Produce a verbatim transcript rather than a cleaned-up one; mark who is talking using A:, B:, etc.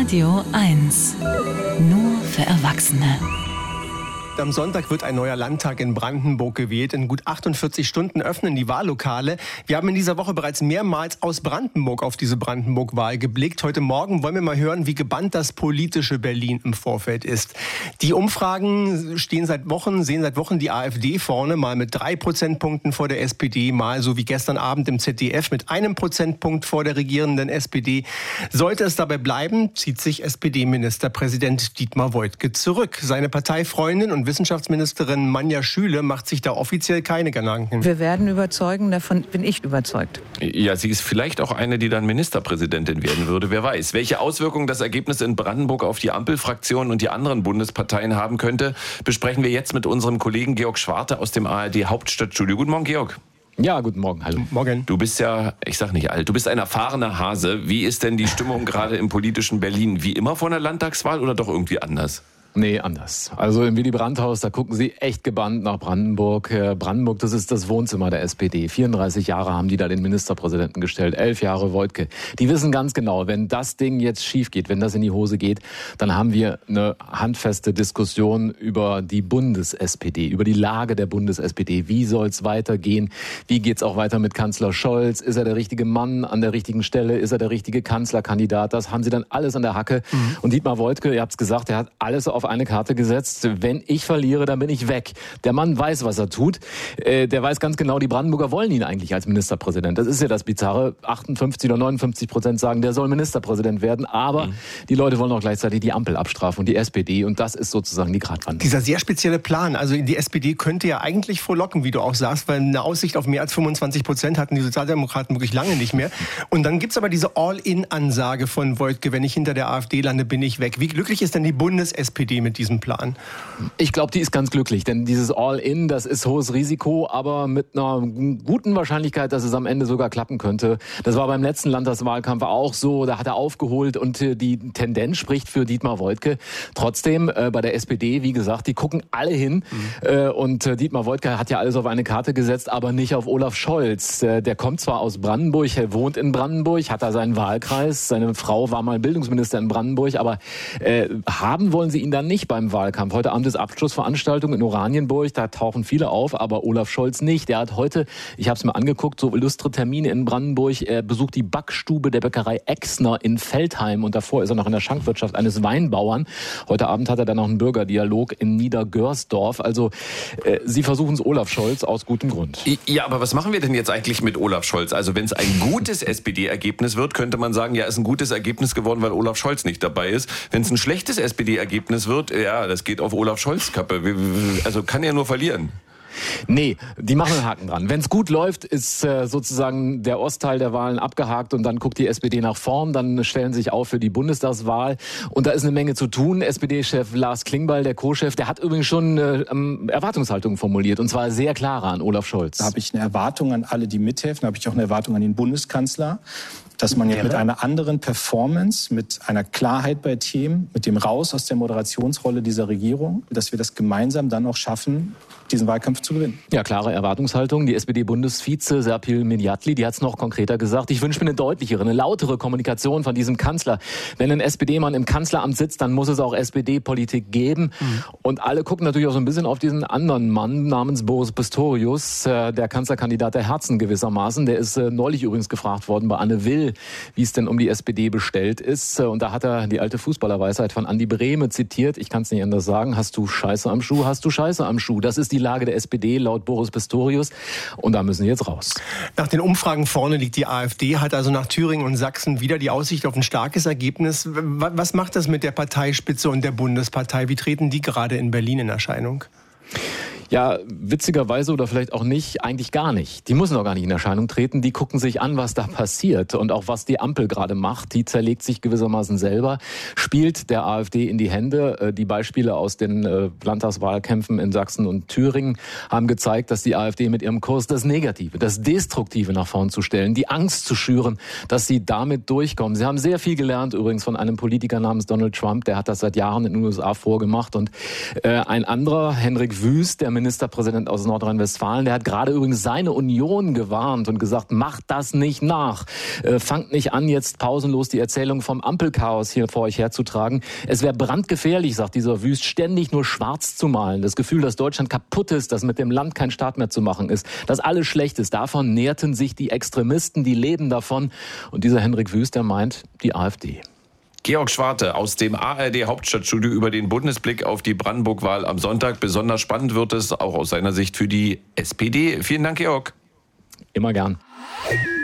A: Radio eins. Nur für Erwachsene.
B: Am Sonntag wird ein neuer Landtag in Brandenburg gewählt. In gut achtundvierzig Stunden öffnen die Wahllokale. Wir haben in dieser Woche bereits mehrmals aus Brandenburg auf diese Brandenburg-Wahl geblickt. Heute Morgen wollen wir mal hören, wie gebannt das politische Berlin im Vorfeld ist. Die Umfragen stehen seit Wochen, sehen seit Wochen die AfD vorne, mal mit drei Prozentpunkten vor der S P D, mal so wie gestern Abend im Z D F mit einem Prozentpunkt vor der regierenden S P D. Sollte es dabei bleiben, zieht sich S P D-Ministerpräsident Dietmar Woidke zurück. Seine Parteifreundin und Wissenschaftsministerin Manja Schüle macht sich da offiziell keine Gedanken.
C: Wir werden überzeugen, davon bin ich überzeugt.
D: Ja, sie ist vielleicht auch eine, die dann Ministerpräsidentin werden würde, wer weiß. Welche Auswirkungen das Ergebnis in Brandenburg auf die Ampelfraktion und die anderen Bundesparteien haben könnte, besprechen wir jetzt mit unserem Kollegen Georg Schwarte aus dem A R D Hauptstadtstudio. Guten Morgen, Georg.
E: Ja, guten Morgen, hallo.
B: Morgen.
D: Du bist ja, ich sag nicht alt, du bist ein erfahrener Hase. Wie ist denn die Stimmung gerade im politischen Berlin? Wie immer vor einer Landtagswahl oder doch irgendwie anders?
E: Nee, anders. Also im Willy Brandt-Haus, da gucken sie echt gebannt nach Brandenburg. Äh, Brandenburg, das ist das Wohnzimmer der S P D. vierunddreißig Jahre haben die da den Ministerpräsidenten gestellt, elf Jahre Woidke. Die wissen ganz genau, wenn das Ding jetzt schief geht, wenn das in die Hose geht, dann haben wir eine handfeste Diskussion über die Bundes-S P D, über die Lage der Bundes-S P D. Wie soll es weitergehen? Wie geht's auch weiter mit Kanzler Scholz? Ist er der richtige Mann an der richtigen Stelle? Ist er der richtige Kanzlerkandidat? Das haben sie dann alles an der Hacke. Mhm. Und Dietmar Woidke, ihr habt's gesagt, er hat alles auf eine Karte gesetzt. Wenn ich verliere, dann bin ich weg. Der Mann weiß, was er tut. Äh, der weiß ganz genau, die Brandenburger wollen ihn eigentlich als Ministerpräsident. Das ist ja das Bizarre. achtundfünfzig oder neunundfünfzig Prozent sagen, der soll Ministerpräsident werden. Aber mhm. die Leute wollen auch gleichzeitig die Ampel abstrafen und die S P D. Und das ist sozusagen die Gratwanderung.
B: Dieser sehr spezielle Plan. Also die S P D könnte ja eigentlich frohlocken, wie du auch sagst, weil eine Aussicht auf mehr als fünfundzwanzig Prozent hatten die Sozialdemokraten wirklich lange nicht mehr. Und dann gibt's aber diese All-in-Ansage von Woidke, wenn ich hinter der AfD lande, bin ich weg. Wie glücklich ist denn die Bundes-S P D mit diesem Plan?
E: Ich glaube, die ist ganz glücklich, denn dieses All-in, das ist hohes Risiko, aber mit einer guten Wahrscheinlichkeit, dass es am Ende sogar klappen könnte. Das war beim letzten Landtagswahlkampf auch so, da hat er aufgeholt und die Tendenz spricht für Dietmar Woidke. Trotzdem, äh, bei der S P D, wie gesagt, die gucken alle hin mhm. äh, und äh, Dietmar Woidke hat ja alles auf eine Karte gesetzt, aber nicht auf Olaf Scholz. Äh, der kommt zwar aus Brandenburg, er wohnt in Brandenburg, hat da seinen Wahlkreis, seine Frau war mal Bildungsminister in Brandenburg, aber äh, haben wollen sie ihn dann nicht beim Wahlkampf. Heute Abend ist Abschlussveranstaltung in Oranienburg, da tauchen viele auf, aber Olaf Scholz nicht. Der hat heute, ich habe es mir angeguckt, so illustre Termine in Brandenburg. Er besucht die Backstube der Bäckerei Exner in Feldheim und davor ist er noch in der Schankwirtschaft eines Weinbauern. Heute Abend hat er dann noch einen Bürgerdialog in Niedergörsdorf. Also äh, sie versuchen es Olaf Scholz aus gutem Grund.
D: Ja, aber was machen wir denn jetzt eigentlich mit Olaf Scholz? Also wenn es ein gutes S P D-Ergebnis wird, könnte man sagen, ja, ist ein gutes Ergebnis geworden, weil Olaf Scholz nicht dabei ist. Wenn es ein schlechtes S P D-Ergebnis wird, ja, das geht auf Olaf Scholz Kappe. Also kann er nur verlieren.
E: Nee, die machen einen Haken dran. Wenn es gut läuft, ist äh, sozusagen der Ostteil der Wahlen abgehakt und dann guckt die S P D nach vorn, dann stellen sie sich auf für die Bundestagswahl und da ist eine Menge zu tun. S P D-Chef Lars Klingbeil, der Co-Chef, der hat übrigens schon äh, Erwartungshaltungen formuliert und zwar sehr klare an Olaf Scholz.
F: Da habe ich eine Erwartung an alle, die mithelfen, da habe ich auch eine Erwartung an den Bundeskanzler, dass man jetzt mit einer anderen Performance, mit einer Klarheit bei Themen, mit dem Raus aus der Moderationsrolle dieser Regierung, dass wir das gemeinsam dann auch schaffen, diesen Wahlkampf zu gewinnen.
E: Ja, klare Erwartungshaltung. Die S P D-Bundesvize Serpil Mediatli, die hat es noch konkreter gesagt. Ich wünsche mir eine deutlichere, eine lautere Kommunikation von diesem Kanzler. Wenn ein S P D-Mann im Kanzleramt sitzt, dann muss es auch S P D-Politik geben. Mhm. Und alle gucken natürlich auch so ein bisschen auf diesen anderen Mann namens Boris Pistorius, äh, der Kanzlerkandidat der Herzen gewissermaßen. Der ist äh, neulich übrigens gefragt worden bei Anne Will, wie es denn um die S P D bestellt ist. Und da hat er die alte Fußballerweisheit von Andi Brehme zitiert. Ich kann es nicht anders sagen. Hast du Scheiße am Schuh, hast du Scheiße am Schuh. Das ist die Lage der S P D laut Boris Pistorius. Und da müssen wir jetzt raus.
B: Nach den Umfragen vorne liegt die AfD, hat also nach Thüringen und Sachsen wieder die Aussicht auf ein starkes Ergebnis. Was macht das mit der Parteispitze und der Bundespartei? Wie treten die gerade in Berlin in Erscheinung?
E: Ja, witzigerweise oder vielleicht auch nicht, eigentlich gar nicht. Die müssen auch gar nicht in Erscheinung treten. Die gucken sich an, was da passiert und auch was die Ampel gerade macht. Die zerlegt sich gewissermaßen selber, spielt der AfD in die Hände. Die Beispiele aus den Landtagswahlkämpfen in Sachsen und Thüringen haben gezeigt, dass die AfD mit ihrem Kurs das Negative, das Destruktive nach vorn zu stellen, die Angst zu schüren, dass sie damit durchkommen. Sie haben sehr viel gelernt übrigens von einem Politiker namens Donald Trump, der hat das seit Jahren in den U S A vorgemacht. Und äh, ein anderer, Henrik Wüst, der Ministerpräsident aus Nordrhein-Westfalen. Der hat gerade übrigens seine Union gewarnt und gesagt, macht das nicht nach. Äh, fangt nicht an, jetzt pausenlos die Erzählung vom Ampelchaos hier vor euch herzutragen. Es wäre brandgefährlich, sagt dieser Wüst, ständig nur schwarz zu malen. Das Gefühl, dass Deutschland kaputt ist, dass mit dem Land kein Staat mehr zu machen ist, dass alles schlecht ist. Davon nährten sich die Extremisten, die leben davon. Und dieser Henrik Wüst, der meint, die AfD.
D: Georg Schwarte aus dem A R D-Hauptstadtstudio über den Bundesblick auf die Brandenburg-Wahl am Sonntag. Besonders spannend wird es auch aus seiner Sicht für die S P D. Vielen Dank, Georg.
E: Immer gern.